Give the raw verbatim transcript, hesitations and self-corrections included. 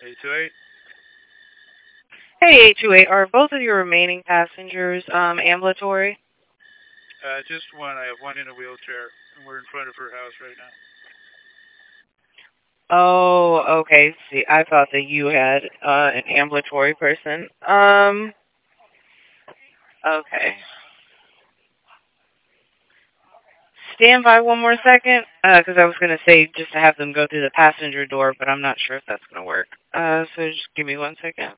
eight two eight. Hey, eight two eight, are both of your remaining passengers um, ambulatory? Uh, just one. I have one in a wheelchair, and we're in front of her house right now. Oh, okay. See, I thought that you had uh, an ambulatory person. Um, okay. Stand by one more second, because I was going to say just to have them go through the passenger door, but I'm not sure if that's going to work. Uh, so just give me one second.